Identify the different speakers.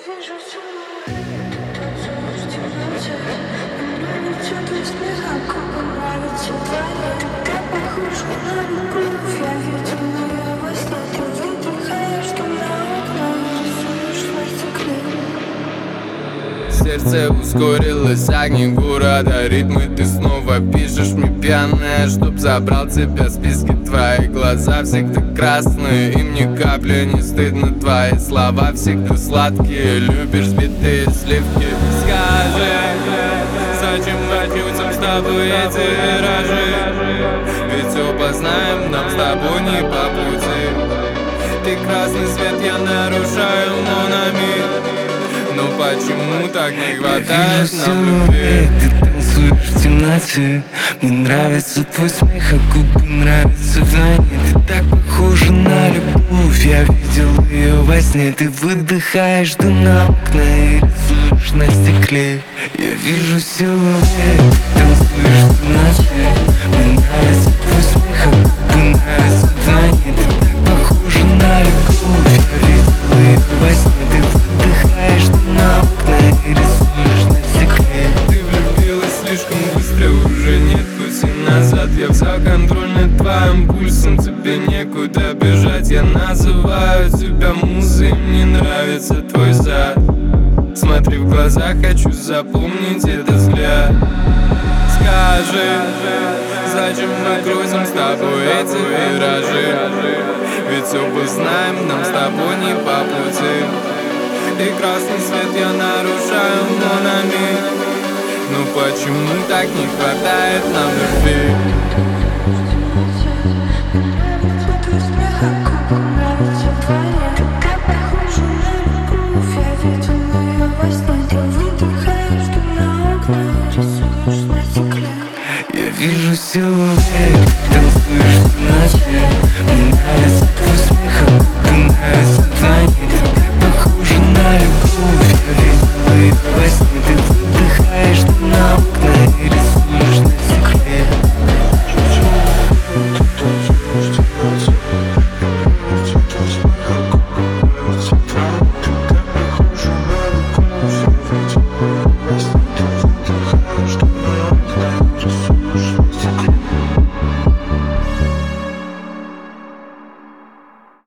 Speaker 1: вижу силуэт, танцуешь в темноте. Мне нравится твой смех, а как нравится твоя. Ты похожа на любовь, я видела ее во сне. Ты выдыхаешь дым на окна и рисуешь на стекле.
Speaker 2: Сердце ускорилось, огни города, ритмы ты снова пишешь мне пьяная, чтоб забрал тебя в списке. Твои глаза всегда красные, им ни капли не стыдно. Твои слова всегда сладкие, любишь сбитые сливки. Скажи, зачем водются с тобой эти виражи? Ведь все познаем, нам с тобой не по пути. Ты красный свет, я нарушаю монами. Но почему так не хватает нам любви?
Speaker 3: Ты танцуешь в темноте. Мне нравится твой смех, а губы нравятся вдвойне. Ты так похожа на любовь, я видел ее во сне. Ты выдыхаешь дым на окна и рисуешь на стекле. Я вижу силуэт, ты танцуешь в темноте. Мне нравится твой смех, а губы нравятся вдвойне. Ты так похожа на любовь, я видел ее во сне. Ты выдыхаешь дым на окна и рисуешь на стекле.
Speaker 2: Ты влюбилась слишком быстро, уже нет пути назад. Я взял контроль над твоим пульсом, тебе некуда бежать. Я называю тебя музой, мне нравится твой зад. Смотри в глаза, хочу запомнить этот взгляд. Скажи, зачем мы крутим с тобой эти виражи? Ведь все познаем, нам с тобой не по пути. Ты красный свет, я нарушаю монами. Ну почему так не хватает нам любви?
Speaker 3: Я вижу силуэт, танцуешь